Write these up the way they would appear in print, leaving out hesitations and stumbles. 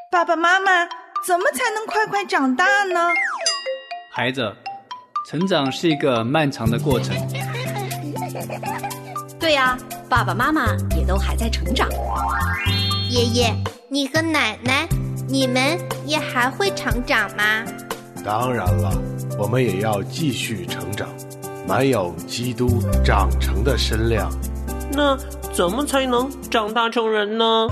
爸爸妈妈，怎么才能快快长大呢？ 孩子，成长是一个漫长的过程。 对呀，爸爸妈妈也都还在成长。 爷爷，你和奶奶，你们也还会成长吗？ 当然了，我们也要继续成长，满有基督长成的身量。 那怎么才能长大成人呢？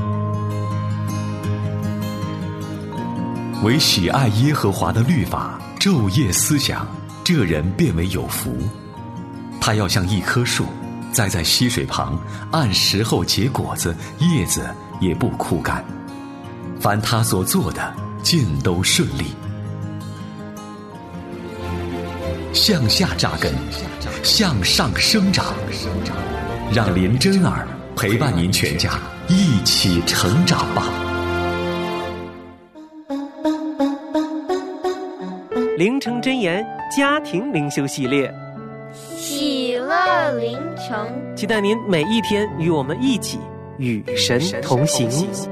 唯喜爱耶和华的律法，昼夜思想，这人便为有福。他要像一棵树，栽在溪水旁，按时候结果子，叶子也不枯干。凡他所做的，尽都顺利。向下扎根，向上生长，让林真儿陪伴您全家一起成长吧。 灵城真言家庭灵修系列， 喜乐灵城， 期待您每一天与我们一起与神同行。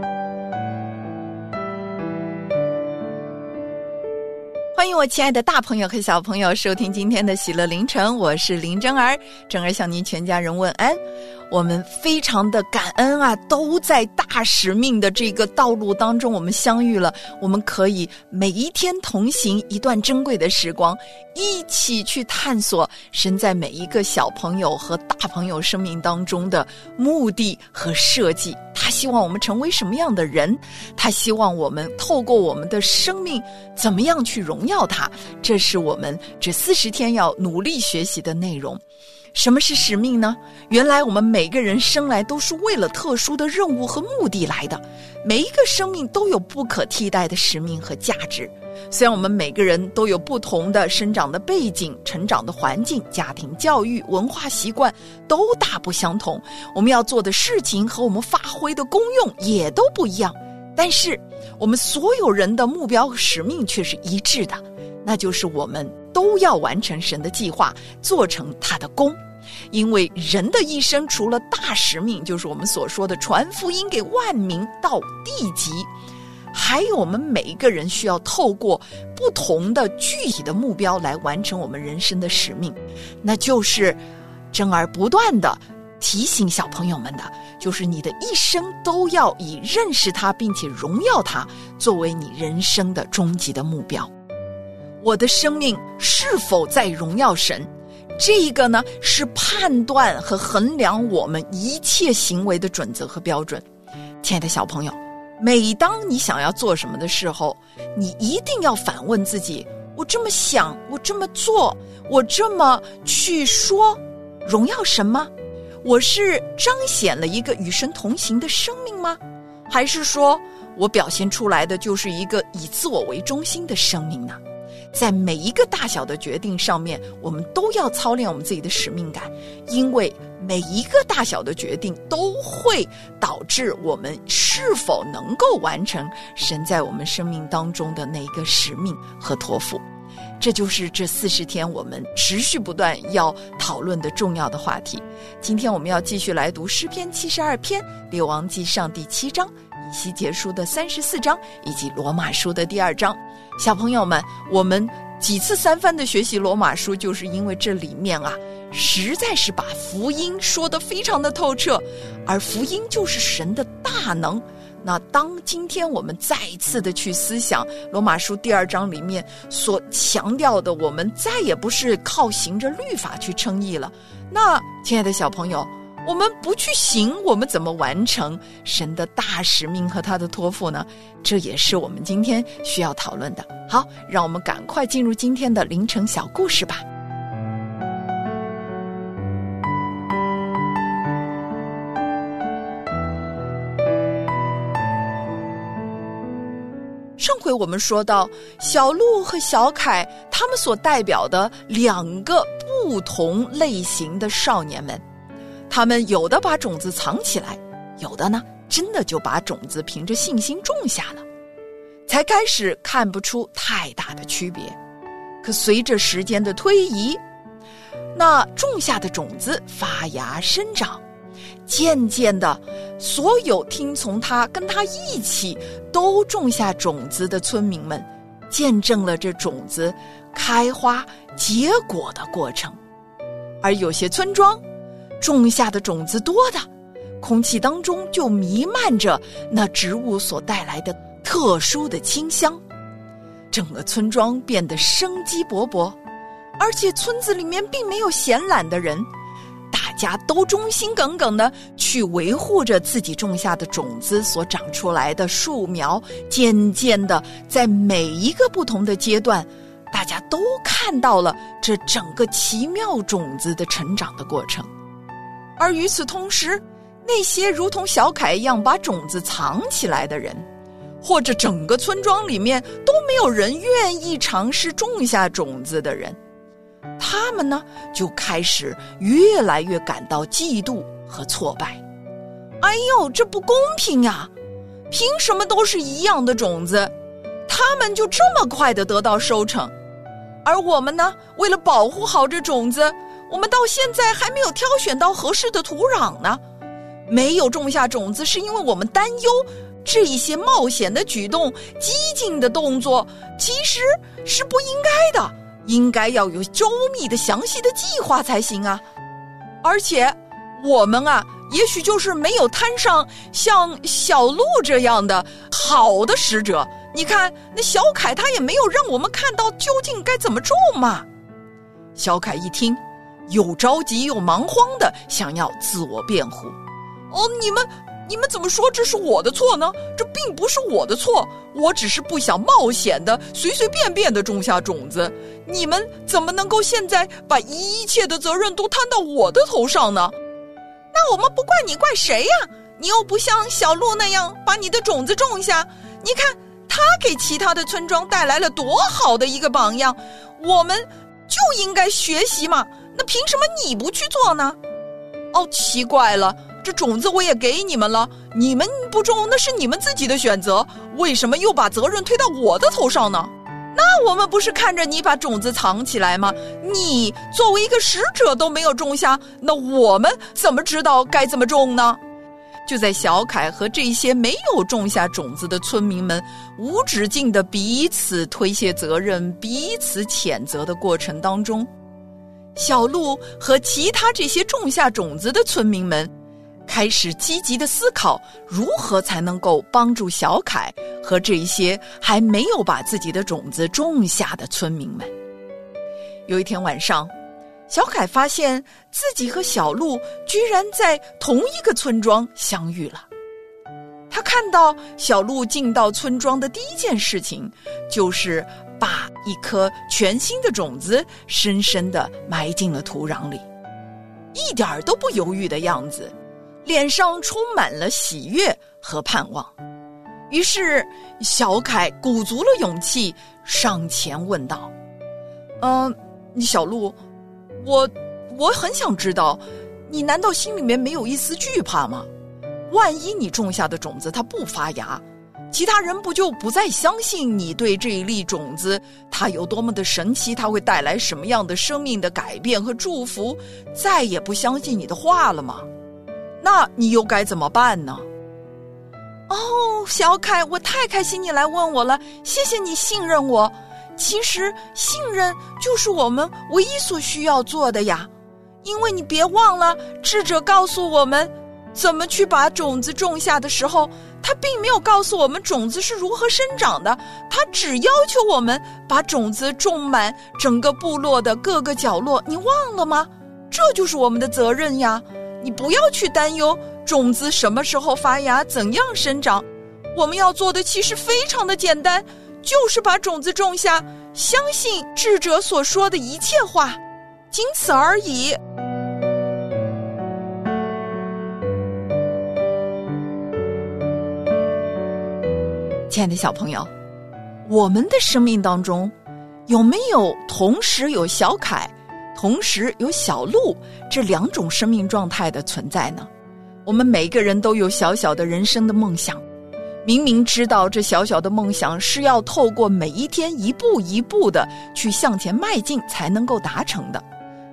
欢迎我亲爱的大朋友和小朋友收听今天的喜乐凌晨，我是林真儿，真儿向您全家人问安。我们非常的感恩啊，都在大使命的这个道路当中我们相遇了，我们可以每一天同行一段珍贵的时光，一起去探索神在每一个小朋友和大朋友生命当中的目的和设计。他希望我们成为什么样的人，他希望我们透过我们的生命怎么样去荣耀他，这是我们这40天要努力学习的内容。什么是使命呢？原来我们每个人生来都是为了特殊的任务和目的来的，每一个生命都有不可替代的使命和价值。虽然我们每个人都有不同的生长的背景、成长的环境、家庭教育、文化习惯都大不相同，我们要做的事情和我们发挥的功用也都不一样，但是我们所有人的目标和使命却是一致的，那就是我们都要完成神的计划，做成他的功。因为人的一生除了大使命，就是我们所说的传福音给万民到地极，还有我们每一个人需要透过不同的具体的目标来完成我们人生的使命，那就是真儿不断的提醒小朋友们的，就是你的一生都要以认识他并且荣耀他作为你人生的终极的目标。我的生命是否在荣耀神，这一个呢是判断和衡量我们一切行为的准则和标准。亲爱的小朋友，每当你想要做什么的时候，你一定要反问自己，我这么想，我这么做，我这么去说，荣耀神吗？我是彰显了一个与神同行的生命吗？还是说我表现出来的就是一个以自我为中心的生命呢？在每一个大小的决定上面，我们都要操练我们自己的使命感，因为每一个大小的决定都会导致我们是否能够完成神在我们生命当中的那个使命和托付。这就是这40天我们持续不断要讨论的重要的话题。今天我们要继续来读诗篇72篇、列王纪上第7章、以西结书的34章以及罗马书的第2章。小朋友们，我们几次三番的学习罗马书，就是因为这里面啊实在是把福音说得非常的透彻，而福音就是神的大能。那当今天我们再一次的去思想罗马书第2章里面所强调的，我们再也不是靠行着律法去称义了，那亲爱的小朋友，我们不去行，我们怎么完成神的大使命和他的托付呢？这也是我们今天需要讨论的。好，让我们赶快进入今天的凌晨小故事吧。上回我们说到小鹿和小凯，他们所代表的2个不同类型的少年们，他们有的把种子藏起来，有的呢真的就把种子凭着信心种下了，才开始看不出太大的区别。可随着时间的推移，那种下的种子发芽生长， 渐渐的，所有听从他、跟他一起都种下种子的村民们，见证了这种子开花结果的过程。而有些村庄种下的种子多的，空气当中就弥漫着那植物所带来的特殊的清香，整个村庄变得生机勃勃。而且村子里面并没有闲懒的人，大家都忠心耿耿地去维护着自己种下的种子所长出来的树苗，渐渐地在每一个不同的阶段，大家都看到了这整个奇妙种子的成长的过程。而与此同时，那些如同小凯一样把种子藏起来的人，或者整个村庄里面都没有人愿意尝试种下种子的人，他们呢就开始越来越感到嫉妒和挫败。哎呦，这不公平啊！凭什么都是一样的种子，他们就这么快的得到收成，而我们呢，为了保护好这种子，我们到现在还没有挑选到合适的土壤呢。没有种下种子是因为我们担忧这一些冒险的举动、激进的动作其实是不应该的，应该要有周密的详细的计划才行啊。而且我们啊，也许就是没有摊上像小鹿这样的好的使者。你看那小凯他也没有让我们看到究竟该怎么种嘛。小凯一听，又着急又忙慌的想要自我辩护。你们怎么说这是我的错呢？这并不是我的错，我只是不想冒险的随随便便的种下种子。你们怎么能够现在把一切的责任都摊到我的头上呢？那我们不怪你怪谁呀？你又不像小鹿那样把你的种子种下，你看他给其他的村庄带来了多好的一个榜样，我们就应该学习嘛。那凭什么你不去做呢？哦，奇怪了，这种子我也给你们了，你们不种那是你们自己的选择，为什么又把责任推到我的头上呢？那我们不是看着你把种子藏起来吗？你作为一个使者都没有种下，那我们怎么知道该怎么种呢？就在小凯和这些没有种下种子的村民们无止境的彼此推卸责任、彼此谴责的过程当中，小鹿和其他这些种下种子的村民们开始积极的思考，如何才能够帮助小凯和这些还没有把自己的种子种下的村民们。有一天晚上，小凯发现自己和小鹿居然在同一个村庄相遇了。他看到小鹿进到村庄的第一件事情，就是把一颗全新的种子深深地埋进了土壤里，一点都不犹豫的样子，脸上充满了喜悦和盼望。于是小凯鼓足了勇气上前问道：小鹿，我很想知道，你难道心里面没有一丝惧怕吗？万一你种下的种子它不发芽，其他人不就不再相信你对这一粒种子它有多么的神奇，它会带来什么样的生命的改变和祝福，再也不相信你的话了吗？那你又该怎么办呢？小凯，我太开心你来问我了，谢谢你信任我。其实信任就是我们唯一所需要做的呀，因为你别忘了，智者告诉我们怎么去把种子种下的时候，他并没有告诉我们种子是如何生长的，他只要求我们把种子种满整个部落的各个角落，你忘了吗？这就是我们的责任呀。你不要去担忧种子什么时候发芽，怎样生长，我们要做的其实非常的简单，就是把种子种下，相信智者所说的一切话，仅此而已。亲爱的小朋友，我们的生命当中有没有同时有小凯，同时有小鹿这两种生命状态的存在呢？我们每个人都有小小的人生的梦想，明明知道这小小的梦想是要透过每一天一步一步的去向前迈进才能够达成的，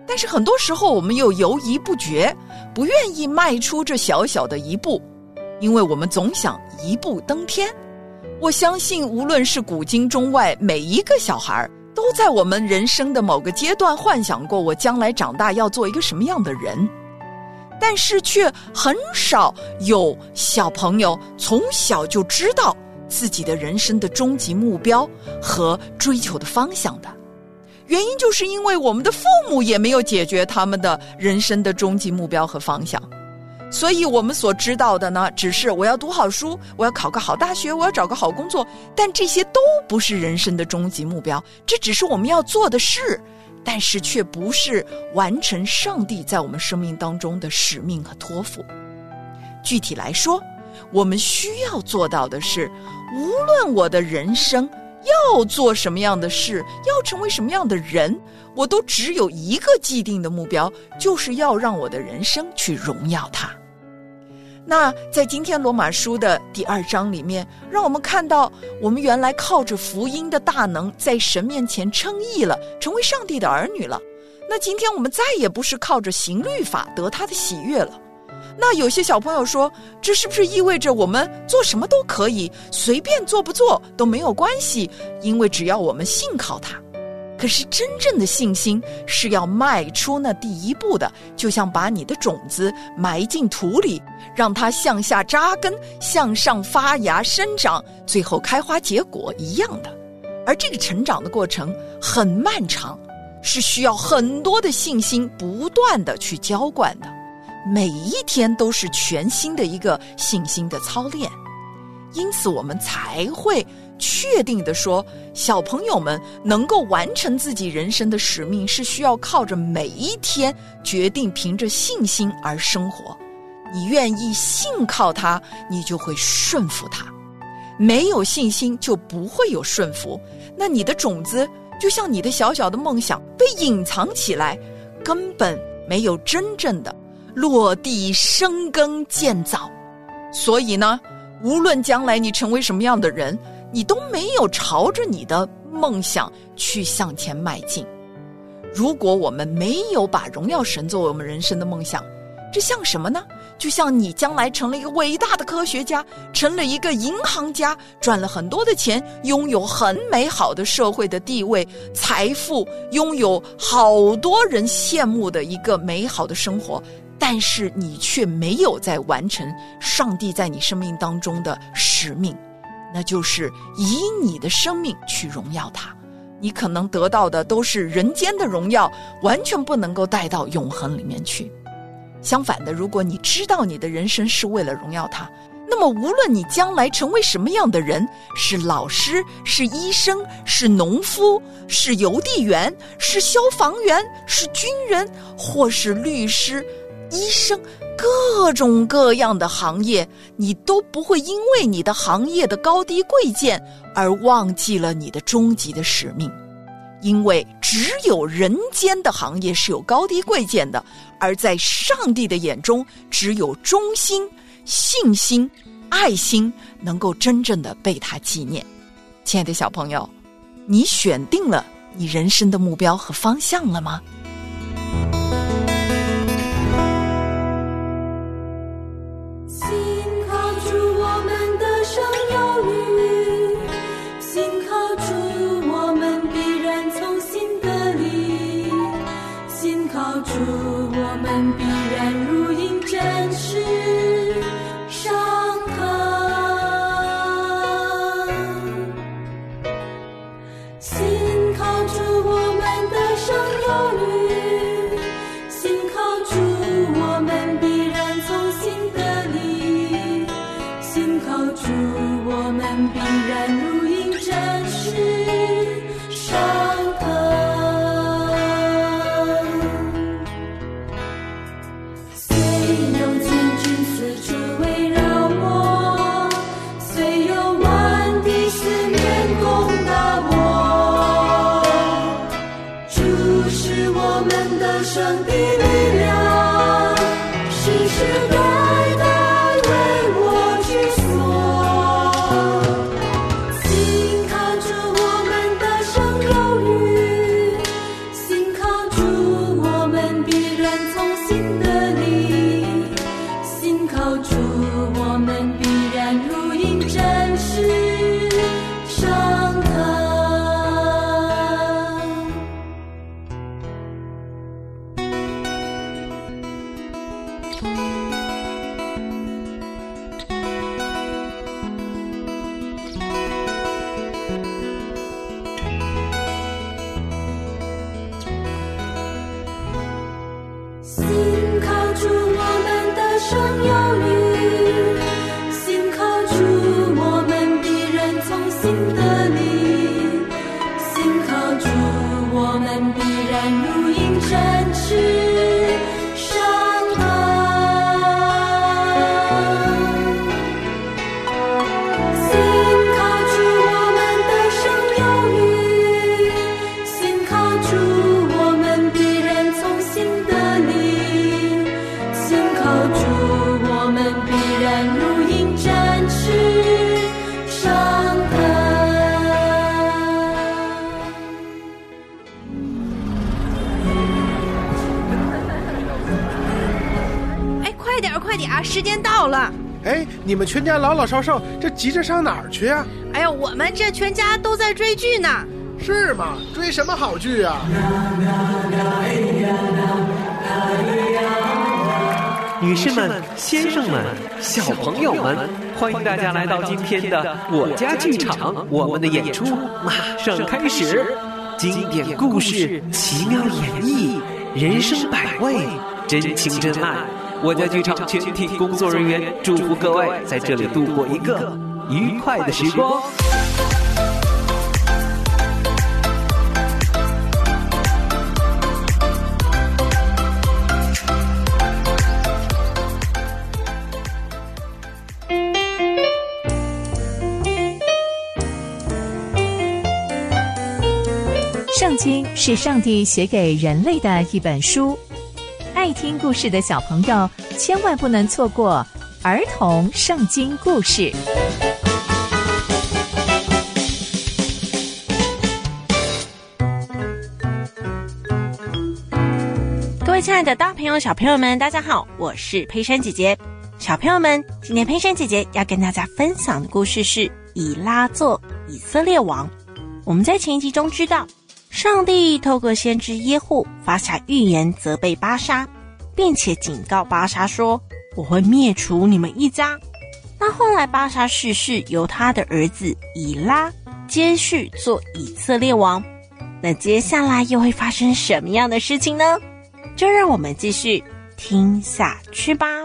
但是很多时候我们又犹疑不决，不愿意迈出这小小的一步，因为我们总想一步登天。我相信无论是古今中外，每一个小孩都在我们人生的某个阶段幻想过我将来长大要做一个什么样的人，但是却很少有小朋友从小就知道自己的人生的终极目标和追求的方向的。原因就是因为我们的父母也没有解决他们的人生的终极目标和方向，所以我们所知道的呢，只是我要读好书，我要考个好大学，我要找个好工作，但这些都不是人生的终极目标，这只是我们要做的事，但是却不是完成上帝在我们生命当中的使命和托付。具体来说，我们需要做到的是，无论我的人生要做什么样的事，要成为什么样的人，我都只有一个既定的目标，就是要让我的人生去荣耀他。那在今天罗马书的第2章里面，让我们看到我们原来靠着福音的大能在神面前称义了，成为上帝的儿女了。那今天我们再也不是靠着行律法得他的喜悦了。那有些小朋友说，这是不是意味着我们做什么都可以，随便做不做都没有关系，因为只要我们信靠他。可是真正的信心是要迈出那第一步的，就像把你的种子埋进土里，让它向下扎根，向上发芽生长，最后开花结果一样的。而这个成长的过程很漫长，是需要很多的信心不断的去浇灌的，每一天都是全新的一个信心的操练。因此我们才会确定的说，小朋友们能够完成自己人生的使命，是需要靠着每一天决定凭着信心而生活。你愿意信靠他，你就会顺服他，没有信心就不会有顺服。那你的种子就像你的小小的梦想被隐藏起来，根本没有真正的落地生根建造。所以呢，无论将来你成为什么样的人，你都没有朝着你的梦想去向前迈进。如果我们没有把荣耀神作为我们人生的梦想，这像什么呢？就像你将来成了一个伟大的科学家，成了一个银行家，赚了很多的钱，拥有很美好的社会的地位、财富，拥有好多人羡慕的一个美好的生活，但是你却没有在完成上帝在你生命当中的使命，那就是以你的生命去荣耀他。你可能得到的都是人间的荣耀，完全不能够带到永恒里面去。相反的，如果你知道你的人生是为了荣耀他，那么无论你将来成为什么样的人，是老师，是医生，是农夫，是邮递员，是消防员，是军人，或是律师、医生，各种各样的行业，你都不会因为你的行业的高低贵贱而忘记了你的终极的使命。因为只有人间的行业是有高低贵贱的，而在上帝的眼中，只有忠心、信心、爱心能够真正的被他纪念。亲爱的小朋友，你选定了你人生的目标和方向了吗？ 我们时间到了。 哎，你们全家老老少少这急着上哪儿去啊？ 哎呀，我们这全家都在追剧呢。 是吗？追什么好剧啊？ 女士们、先生们、小朋友们，欢迎大家来到今天的我家剧场，我们的演出马上开始。经典故事，奇妙演绎，人生百味，真情真爱。我家剧场全体工作人员祝福各位在这里度过一个愉快的时光。 圣经是上帝写给人类的一本书，爱听故事的小朋友千万不能错过儿童圣经故事。 各位亲爱的大朋友小朋友们，大家好，我是佩珊姐姐。小朋友们，今天佩珊姐姐要跟大家分享的故事是以拉做以色列王。我们在前一集中知道，上帝透过先知耶户发下预言，责备巴沙，并且警告巴沙说，我会灭除你们一家。那后来巴沙逝世，由他的儿子以拉接续做以色列王。那接下来又会发生什么样的事情呢？就让我们继续听下去吧。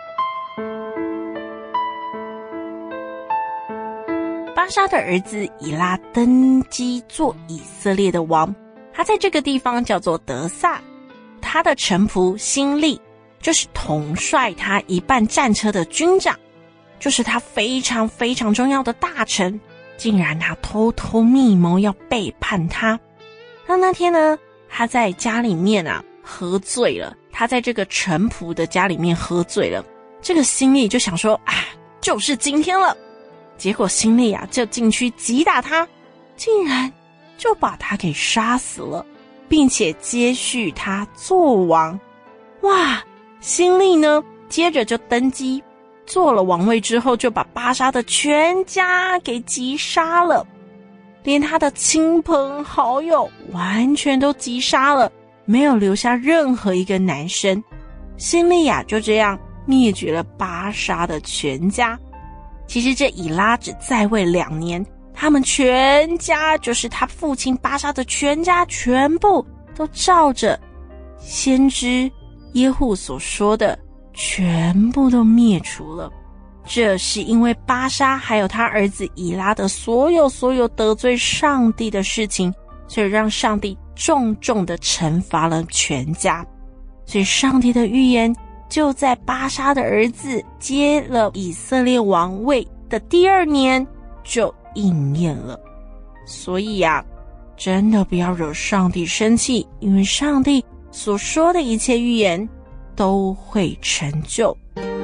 巴沙的儿子以拉登基做以色列的王，他在这个地方叫做得撒。他的臣仆辛利就是统帅他一半战车的军长，就是他非常非常重要的大臣，竟然他偷偷密谋要背叛他。那天呢，他在家里面喝醉了，他在这个臣仆的家里面喝醉了。这个辛利就想说，就是今天了。结果辛利就进去击打他，竟然就把他给杀死了，并且接续他做王。哇，辛利呢接着就登基，做了王位之后，就把巴沙的全家给击杀了，连他的亲朋好友完全都击杀了，没有留下任何一个男生。辛利就这样灭绝了巴沙的全家。其实这以拉只在位2年，他们全家，就是他父亲巴沙的全家，全部都照着先知耶户所说的全部都灭除了。这是因为巴沙还有他儿子以拉的所有得罪上帝的事情，所以让上帝重重的惩罚了全家。所以上帝的预言就在巴沙的儿子接了以色列王位的第2年就应验了。所以真的不要惹上帝生气，因为上帝所说的一切预言都会成就。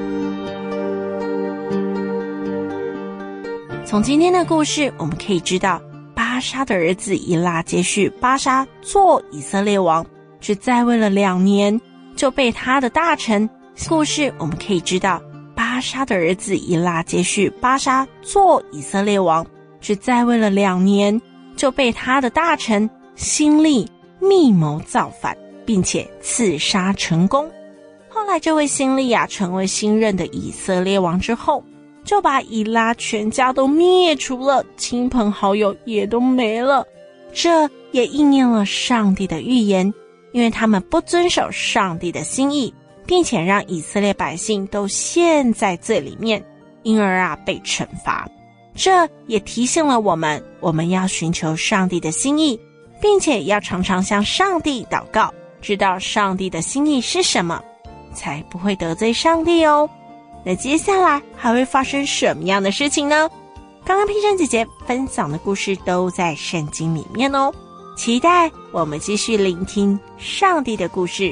从今天的故事我们可以知道，巴沙的儿子以拉接续巴沙做以色列王，只在位了2年就被他的大臣。故事我们可以知道，巴沙的儿子以拉接续巴沙做以色列王，只在位了2年就被他的大臣辛利密谋造反，并且刺杀成功。后来这位辛利成为新任的以色列王之后，就把以拉全家都灭除了，亲朋好友也都没了。这也应验了上帝的预言，因为他们不遵守上帝的心意，并且让以色列百姓都陷在罪里面，因而被惩罚。这也提醒了我们要寻求上帝的心意，并且要常常向上帝祷告，知道上帝的心意是什么，才不会得罪上帝哦。那接下来还会发生什么样的事情呢？刚刚佩珊姐姐分享的故事都在圣经里面哦，期待我们继续聆听上帝的故事。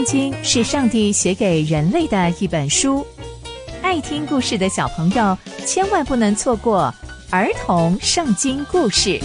经是上帝写给人类的一本书，爱听故事的小朋友千万不能错过儿童圣经故事。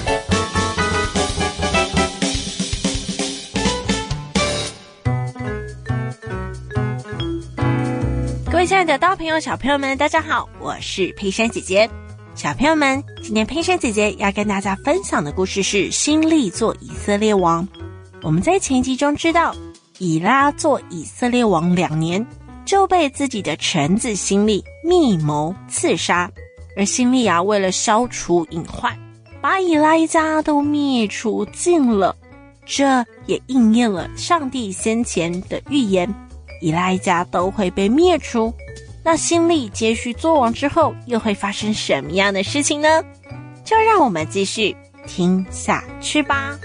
各位亲爱的大朋友小朋友们，大家好，我是佩珊姐姐。小朋友们，今天佩珊姐姐要跟大家分享的故事是新利做以色列王。我们在前一集中知道，以拉做以色列王2年，就被自己的臣子新利密谋刺杀。而新利为了消除隐患，把以拉一家都灭除尽了。这也应验了上帝先前的预言，以拉一家都会被灭除。那新利接续做王之后，又会发生什么样的事情呢？就让我们继续听下去吧。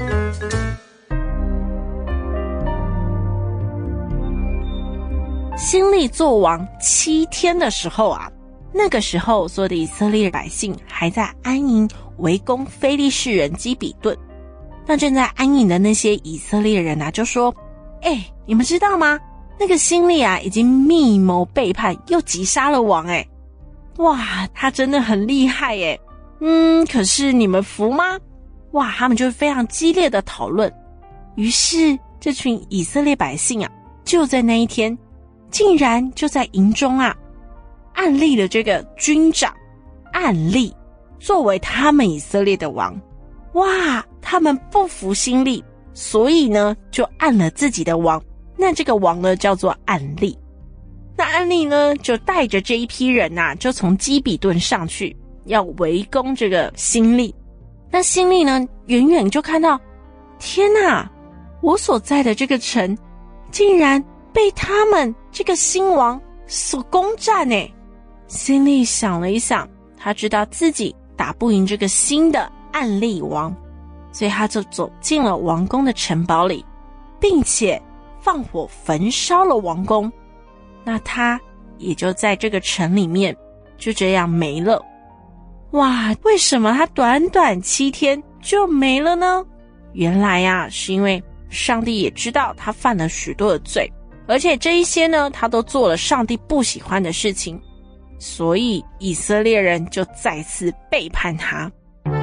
新利做王7天的时候那个时候所有的以色列百姓还在安营围攻非利士人基比顿。那正在安营的那些以色列人就说，你们知道吗？那个新利已经密谋背叛，又击杀了王哇，他真的很厉害可是你们服吗？哇，他们就非常激烈的讨论。于是这群以色列百姓就在那一天，竟然就在营中暗立了这个军长暗利作为他们以色列的王。哇，他们不服新利，所以呢就暗了自己的王。那这个王呢叫做暗利。那暗利呢就带着这一批人就从基比顿上去，要围攻这个新利。那新利呢远远就看到，天哪，我所在的这个城竟然被他们这个新王所攻占新利想了一想，他知道自己打不赢这个新的暗利王，所以他就走进了王宫的城堡里，并且放火焚烧了王宫。那他也就在这个城里面就这样没了。哇，为什么他短短7天就没了呢？原来是因为上帝也知道他犯了许多的罪，而且这一些呢他都做了上帝不喜欢的事情，所以以色列人就再次背叛他。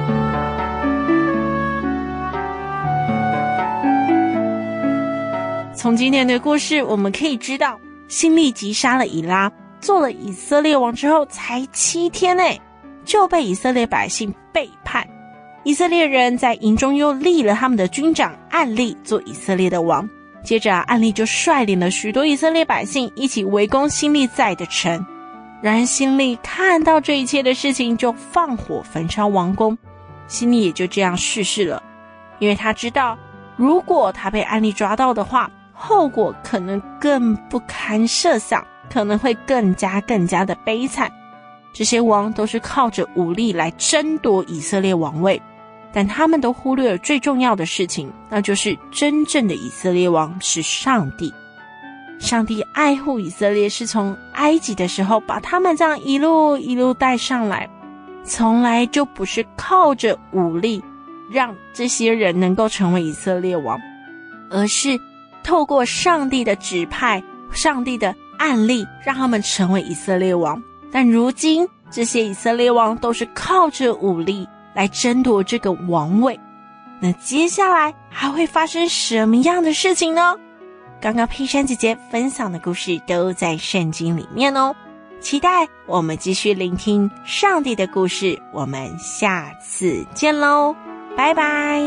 从今天的故事我们可以知道，新利击杀了以拉，做了以色列王之后才7天就被以色列百姓背叛。以色列人在营中又立了他们的军长暗利做以色列的王。接着暗利就率领了许多以色列百姓一起围攻新利在的城。然而新利看到这一切的事情，就放火焚烧王宫。新利也就这样逝世了，因为他知道如果他被暗利抓到的话，后果可能更不堪设想，可能会更加的悲惨。这些王都是靠着武力来争夺以色列王位，但他们都忽略了最重要的事情，那就是真正的以色列王是上帝。上帝爱护以色列，是从埃及的时候把他们这样一路带上来，从来就不是靠着武力让这些人能够成为以色列王，而是透过上帝的指派，上帝的案例，让他们成为以色列王。但如今这些以色列王都是靠着武力来争夺这个王位。那接下来还会发生什么样的事情呢？刚刚佩珊姐姐分享的故事都在圣经里面期待我们继续聆听上帝的故事。我们下次见咯，拜拜。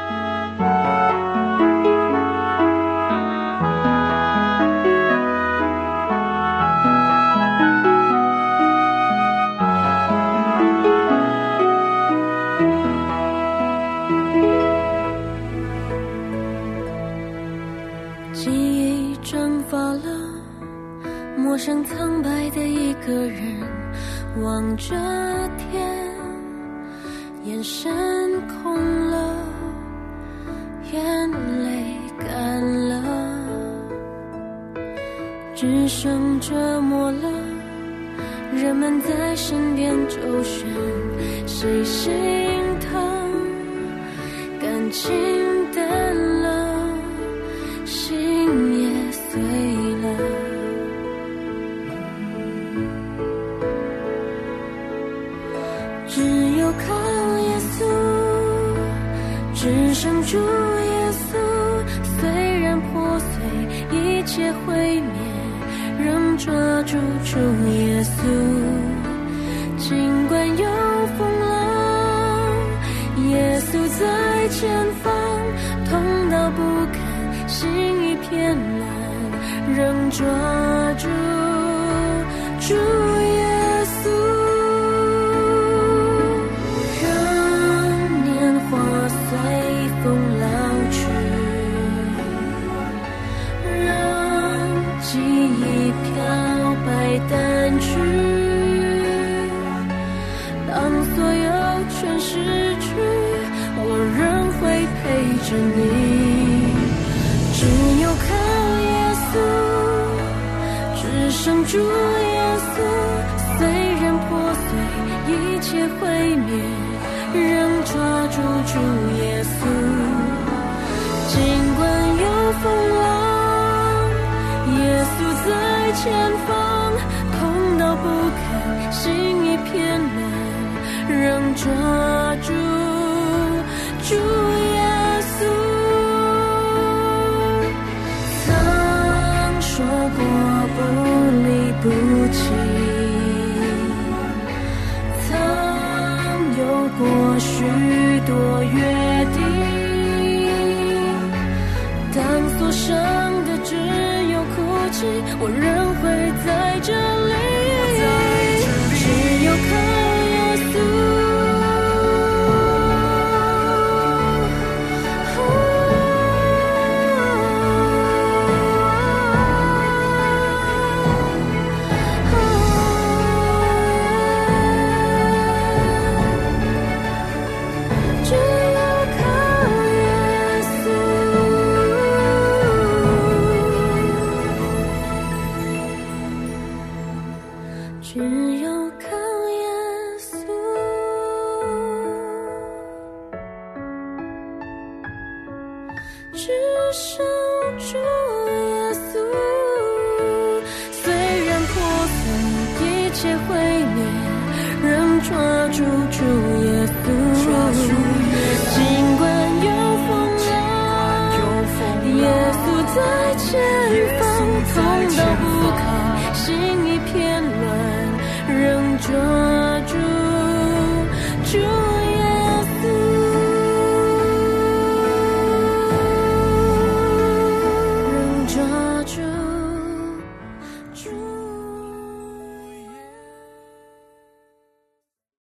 陌生苍白的一个人，望着天，眼神空了，眼泪干了，只剩折磨了。人们在身边周旋，谁心疼？感情淡了，心也剩主耶稣，虽然破碎，一切毁灭，仍抓住主耶稣。尽管有风浪，耶稣在前方，痛到不堪，心一片蓝，仍抓住主耶稣。让年华随风老去，让记忆漂白淡去，当所有全失去，我仍会陪着你。只有靠耶稣，只剩主耶稣，虽然破碎，一切毁灭，仍抓住主耶稣。尽管有风浪，耶稣在前方，痛到不堪，心一片蓝，仍抓住主耶稣。曾说过不离不弃，曾有过许多约定，当所剩的只有哭泣，我仍会在这里。只有靠耶稣，抓住主